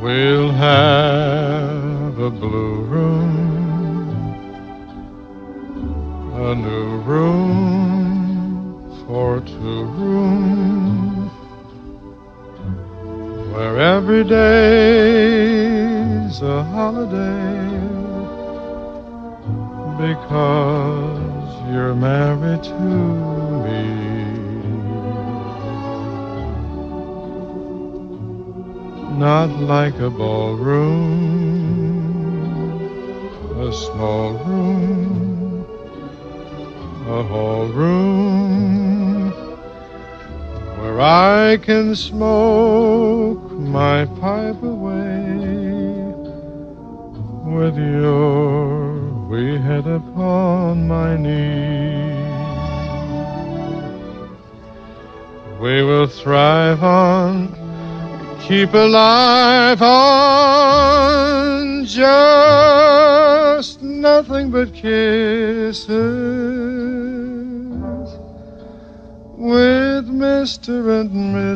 We'll have a blue room, a new room for two rooms, where every day's a holiday, because you're married to me. Not like a ballroom, a small room, a whole room where I can smoke my pipe away with your wee head upon my knee. We will thrive on, keep alive on just nothing but kisses with Mr. and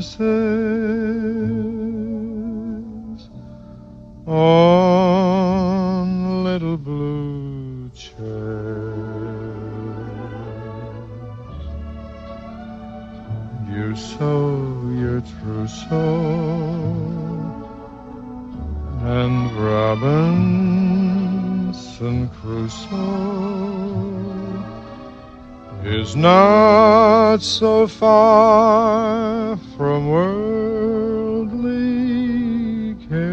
Mrs. on little blue chairs. You sow your true soul, and Robinson Crusoe is not so far from worldly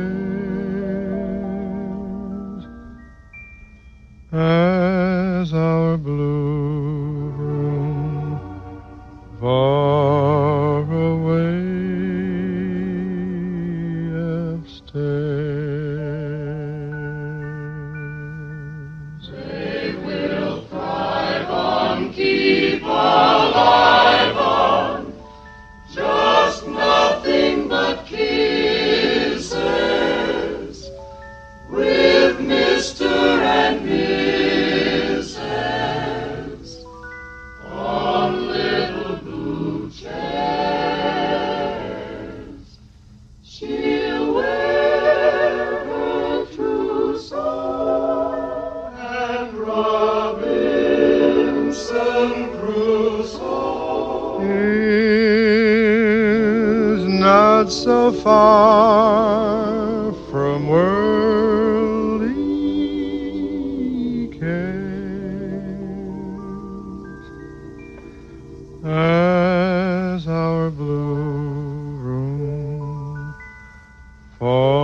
cares as our blue room far away upstairs. They will thrive on, keep alive on just nothing but kisses with Mr. and Mrs. on little blue chairs. She'll wear her trousseau and Robinson Crusoe Is not so far from worldly cares as our blue room for